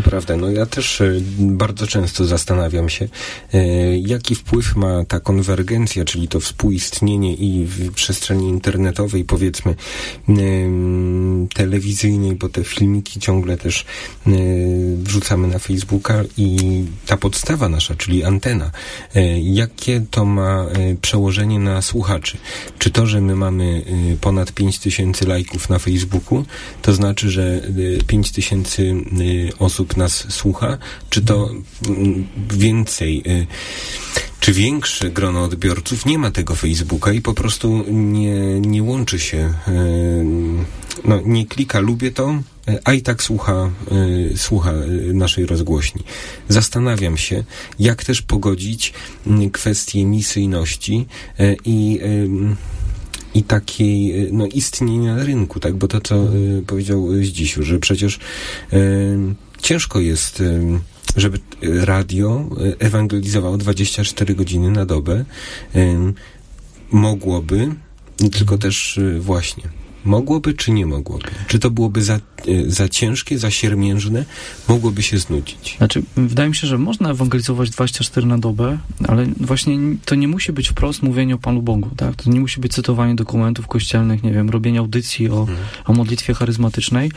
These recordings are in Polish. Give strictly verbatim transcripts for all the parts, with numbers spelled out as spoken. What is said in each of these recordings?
prawda. No ja też bardzo często zastanawiam się, jaki wpływ ma ta konwergencja, czyli to współistnienie i w przestrzeni internetowej, powiedzmy, telewizyjnej, bo te filmiki ciągle też wrzucamy na Facebooka i ta podstawa nasza, czyli antena, jakie to ma przełożenie na słuchaczy? Czy to, że my mamy ponad pięć tysięcy lajków na Facebooku, to znaczy, że pięć tysięcy osób nas słucha? Czy to więcej, czy większe grono odbiorców nie ma tego Facebooka i po prostu nie, nie łączy się, no nie klika lubię to, a i tak słucha, słucha naszej rozgłośni. Zastanawiam się, jak też pogodzić kwestię misyjności i i takiej, no, istnienia na rynku, tak, bo to, co y, powiedział Zdzisiu, że przecież y, ciężko jest, y, żeby radio ewangelizowało dwadzieścia cztery godziny na dobę. Y, mogłoby, tylko też y, właśnie, mogłoby czy nie mogłoby? Czy to byłoby za, za ciężkie, za siermiężne? Mogłoby się znudzić? Znaczy, wydaje mi się, że można ewangelizować dwadzieścia cztery na dobę, ale właśnie to nie musi być wprost mówienie o Panu Bogu, tak? To nie musi być cytowanie dokumentów kościelnych, nie wiem, robienie audycji o, hmm. o modlitwie charyzmatycznej.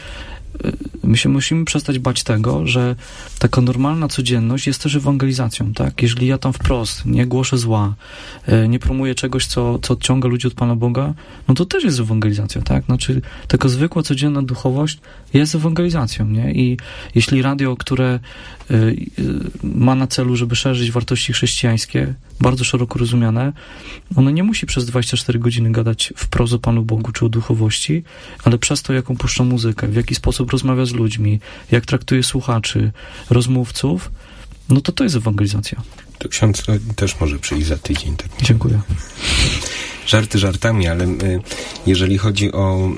My się musimy przestać bać tego, że taka normalna codzienność jest też ewangelizacją, tak? Jeżeli ja tam wprost nie głoszę zła, nie promuję czegoś, co, co odciąga ludzi od Pana Boga, no to też jest ewangelizacja, tak? Znaczy, taka zwykła, codzienna duchowość jest ewangelizacją, nie? I jeśli radio, które y, y, ma na celu, żeby szerzyć wartości chrześcijańskie, bardzo szeroko rozumiane, ono nie musi przez dwadzieścia cztery godziny gadać wprost o Panu Bogu czy o duchowości, ale przez to, jaką puszcza muzykę, w jaki sposób rozmawia z ludźmi, jak traktuje słuchaczy, rozmówców, no to to jest ewangelizacja. To ksiądz też może przyjść za tydzień. Tak? Dziękuję. Żarty żartami, ale y, jeżeli chodzi o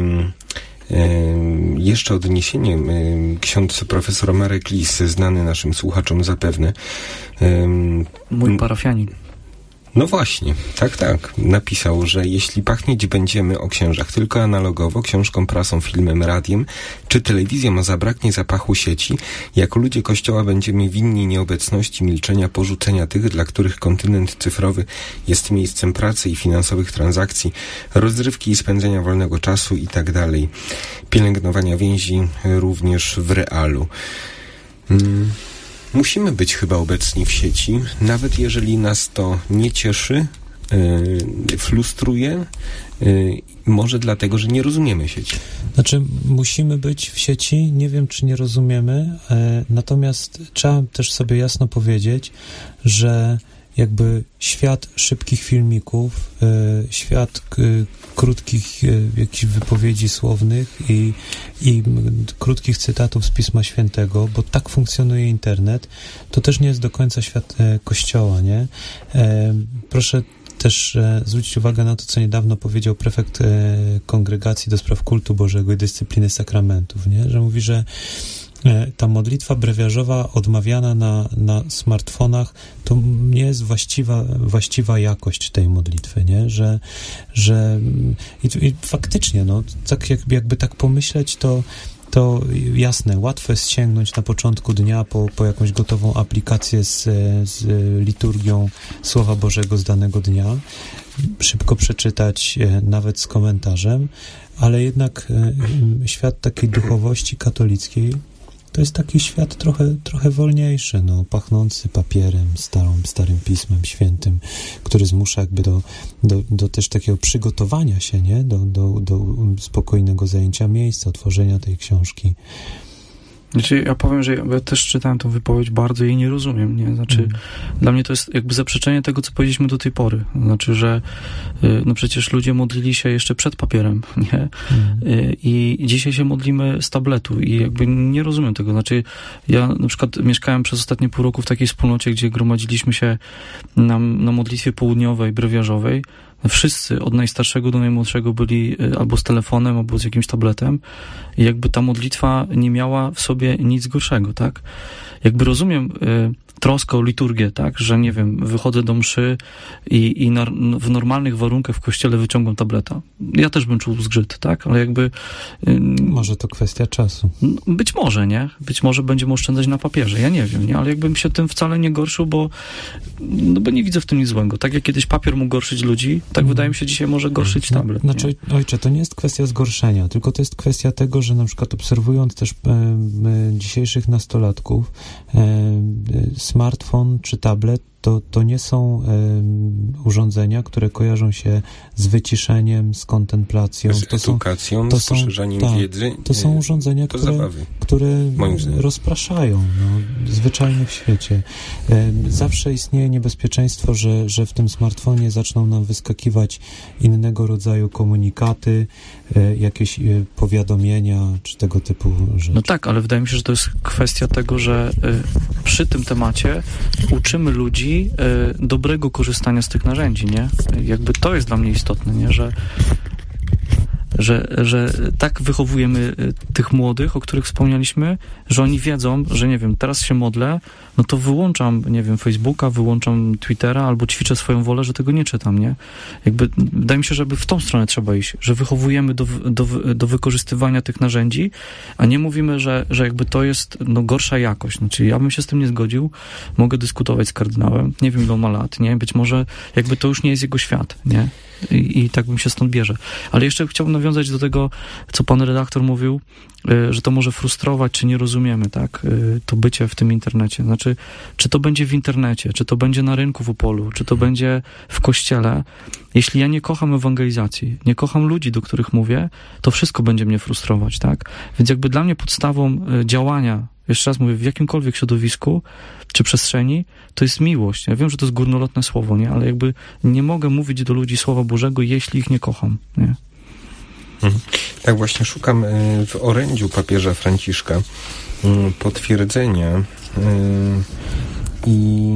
y, y, jeszcze odniesienie, y, ksiądz profesor Marek Lis, znany naszym słuchaczom zapewne. Y, Mój parafianin. No właśnie, tak, tak. Napisał, że jeśli pachnieć będziemy o księżach tylko analogowo, książką, prasą, filmem, radiem czy telewizją, a zabraknie zapachu sieci, jako ludzie Kościoła będziemy winni nieobecności, milczenia, porzucenia tych, dla których kontynent cyfrowy jest miejscem pracy i finansowych transakcji, rozrywki i spędzenia wolnego czasu i tak dalej. Pielęgnowania więzi również w realu. Hmm. Musimy być chyba obecni w sieci, nawet jeżeli nas to nie cieszy, yy, frustruje, yy, może dlatego, że nie rozumiemy sieci. Znaczy, musimy być w sieci, nie wiem, czy nie rozumiemy, e, natomiast trzeba też sobie jasno powiedzieć, że jakby świat szybkich filmików, y, świat y, krótkich y, jakichś wypowiedzi słownych i, i krótkich cytatów z Pisma Świętego, bo tak funkcjonuje internet, to też nie jest do końca świat y, Kościoła, nie? E, proszę też e, zwrócić uwagę na to, co niedawno powiedział prefekt e, Kongregacji do Spraw Kultu Bożego i Dyscypliny Sakramentów, nie? Że mówi, że ta modlitwa brewiarzowa odmawiana na, na smartfonach to nie jest właściwa, właściwa jakość tej modlitwy, nie? Że, że i, i faktycznie, no, tak jak, jakby tak pomyśleć, to to jasne, łatwo jest sięgnąć na początku dnia po, po jakąś gotową aplikację z, z liturgią Słowa Bożego z danego dnia, szybko przeczytać, nawet z komentarzem, ale jednak świat takiej duchowości katolickiej to jest taki świat trochę, trochę wolniejszy, no, pachnący papierem, starą, starym Pismem Świętym, który zmusza jakby do, do, do też takiego przygotowania się, nie? Do, do, do spokojnego zajęcia miejsca, otworzenia tej książki. Znaczy, ja powiem, że ja też czytałem tą wypowiedź bardzo i jej nie rozumiem, nie? Znaczy, mm. dla mnie to jest jakby zaprzeczenie tego, co powiedzieliśmy do tej pory. Znaczy, że no przecież ludzie modlili się jeszcze przed papierem, nie? Mm. I dzisiaj się modlimy z tabletu i jakby nie rozumiem tego. Znaczy, ja na przykład mieszkałem przez ostatnie pół roku w takiej wspólnocie, gdzie gromadziliśmy się na, na modlitwie południowej, brewiarzowej. Wszyscy od najstarszego do najmłodszego byli albo z telefonem, albo z jakimś tabletem i jakby ta modlitwa nie miała w sobie nic gorszego, tak? Jakby rozumiem y, troskę o liturgię, tak? Że nie wiem, wychodzę do mszy i, i na, w normalnych warunkach w kościele wyciągam tableta. Ja też bym czuł zgrzyt, tak? Ale jakby... Y, może to kwestia czasu. Być może, nie? Być może będziemy oszczędzać na papierze, ja nie wiem, nie? Ale jakbym się tym wcale nie gorszył, bo, no bo nie widzę w tym nic złego. Tak jak kiedyś papier mógł gorszyć ludzi, tak wydaje mi się dzisiaj może gorszyć tablet. Znaczy, nie? Ojcze, to nie jest kwestia zgorszenia, tylko to jest kwestia tego, że na przykład obserwując też e, e, dzisiejszych nastolatków, e, smartfon czy tablet to, to nie są e, urządzenia, które kojarzą się z wyciszeniem, z kontemplacją. Z to edukacją, są, to z poszerzaniem tak, wiedzy. To są urządzenia, to które, zabawy, które rozpraszają, no, zwyczajnie w świecie. E, zawsze istnieje niebezpieczeństwo, że, że w tym smartfonie zaczną nam wyskakiwać innego rodzaju komunikaty, e, jakieś e, powiadomienia, czy tego typu rzeczy. No tak, ale wydaje mi się, że to jest kwestia tego, że y, przy tym temacie uczymy ludzi y, dobrego korzystania z tych narzędzi, nie? Jakby to jest dla mnie istotne, nie? Że Że, że tak wychowujemy tych młodych, o których wspomnieliśmy, że oni wiedzą, że nie wiem, teraz się modlę, no to wyłączam, nie wiem, Facebooka, wyłączam Twittera albo ćwiczę swoją wolę, że tego nie czytam, nie? Jakby, wydaje mi się, żeby w tą stronę trzeba iść, że wychowujemy do, do, do wykorzystywania tych narzędzi, a nie mówimy, że, że jakby to jest no, gorsza jakość. Znaczy, ja bym się z tym nie zgodził, mogę dyskutować z kardynałem, nie wiem, ile on ma lat, nie? Być może jakby to już nie jest jego świat, nie? I, I tak bym się stąd bierze. Ale jeszcze chciałbym nawiązać do tego, co pan redaktor mówił, y, że to może frustrować, czy nie rozumiemy, tak, y, to bycie w tym internecie. Znaczy, czy to będzie w internecie, czy to będzie na rynku w Opolu, czy to będzie w kościele. Jeśli ja nie kocham ewangelizacji, nie kocham ludzi, do których mówię, to wszystko będzie mnie frustrować, tak? Więc jakby dla mnie podstawą y, działania, jeszcze raz mówię, w jakimkolwiek środowisku czy przestrzeni, to jest miłość. Ja wiem, że to jest górnolotne słowo, nie? Ale jakby nie mogę mówić do ludzi Słowa Bożego, jeśli ich nie kocham, nie? Mhm. Tak właśnie szukam w orędziu papieża Franciszka potwierdzenia i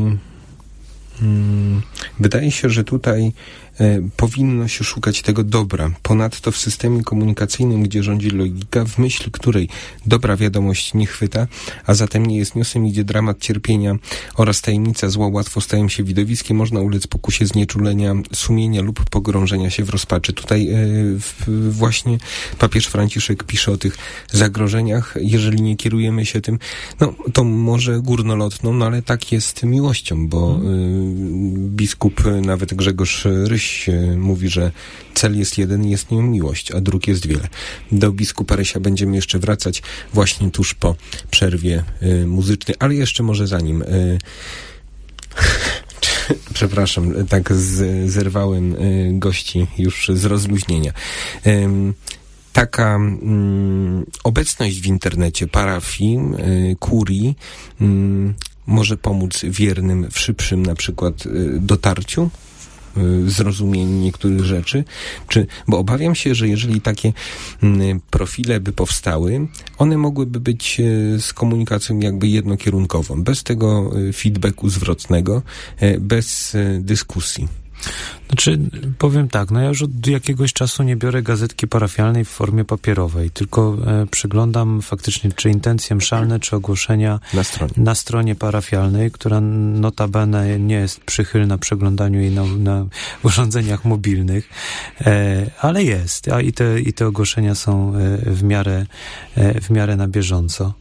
wydaje się, że tutaj powinno się szukać tego dobra. Ponadto w systemie komunikacyjnym, gdzie rządzi logika, w myśl której dobra wiadomość nie chwyta, a zatem nie jest newsem, idzie dramat cierpienia oraz tajemnica zła łatwo stają się widowiskiem, można ulec pokusie znieczulenia sumienia lub pogrążenia się w rozpaczy. Tutaj e, w, właśnie papież Franciszek pisze o tych zagrożeniach. Jeżeli nie kierujemy się tym, no to może górnolotną, no ale tak jest miłością, bo e, biskup, nawet Grzegorz Ryś mówi, że cel jest jeden, jest nią miłość, a dróg jest wiele. Do biskupa Rysia będziemy jeszcze wracać właśnie tuż po przerwie y, muzycznej, ale jeszcze może zanim. Y, przepraszam, tak z, zerwałem y, gości już z rozluźnienia. Y, Taka mm, obecność w internecie parafii, y, kurii y, może pomóc wiernym w szybszym na przykład y, dotarciu, zrozumienie niektórych rzeczy, czy, bo obawiam się, że jeżeli takie m, profile by powstały, one mogłyby być e, z komunikacją jakby jednokierunkową, bez tego e, feedbacku zwrotnego, e, bez e, dyskusji. Znaczy, powiem tak, no ja już od jakiegoś czasu nie biorę gazetki parafialnej w formie papierowej, tylko e, przeglądam faktycznie, czy intencje mszalne, czy ogłoszenia na stronie, na stronie parafialnej, która notabene nie jest przychylna przeglądaniu jej na, na urządzeniach mobilnych, e, ale jest, a i te, i te ogłoszenia są e, w miarę, e, w miarę na bieżąco.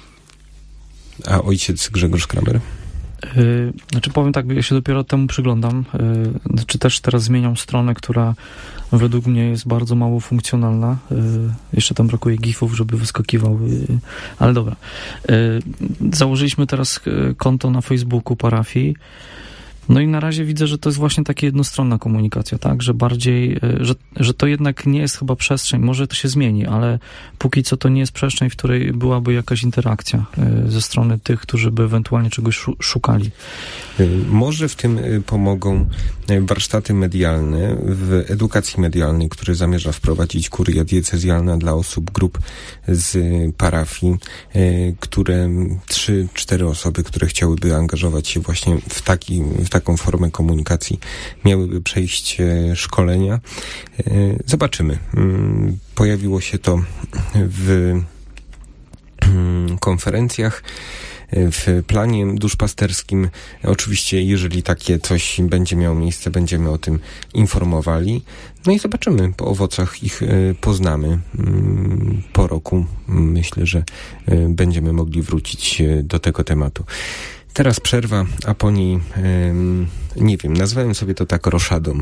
A ojciec Grzegorz Kramer? Yy, znaczy powiem tak, ja się dopiero temu przyglądam, yy, znaczy też teraz zmieniam stronę, która według mnie jest bardzo mało funkcjonalna, yy, jeszcze tam brakuje gifów, żeby wyskakiwał, yy, ale dobra. Yy, założyliśmy teraz konto na Facebooku parafii, no i na razie widzę, że to jest właśnie taka jednostronna komunikacja, tak, że bardziej, że, że to jednak nie jest chyba przestrzeń, może to się zmieni, ale póki co to nie jest przestrzeń, w której byłaby jakaś interakcja ze strony tych, którzy by ewentualnie czegoś szukali. Może w tym pomogą warsztaty medialne w edukacji medialnej, które zamierza wprowadzić kuria diecezjalna dla osób, grup z parafii, które trzy, cztery osoby, które chciałyby angażować się właśnie w taki, w taki taką formę komunikacji miałyby przejść szkolenia. Zobaczymy. Pojawiło się to w konferencjach, w planie duszpasterskim. Oczywiście, jeżeli takie coś będzie miało miejsce, będziemy o tym informowali. No i zobaczymy, po owocach ich poznamy. Po roku myślę, że będziemy mogli wrócić do tego tematu. Teraz przerwa, a po niej, nie wiem, nazwałem sobie to tak roszadą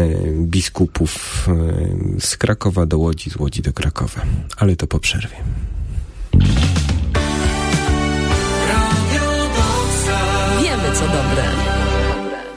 biskupów z Krakowa do Łodzi, z Łodzi do Krakowa. Ale to po przerwie.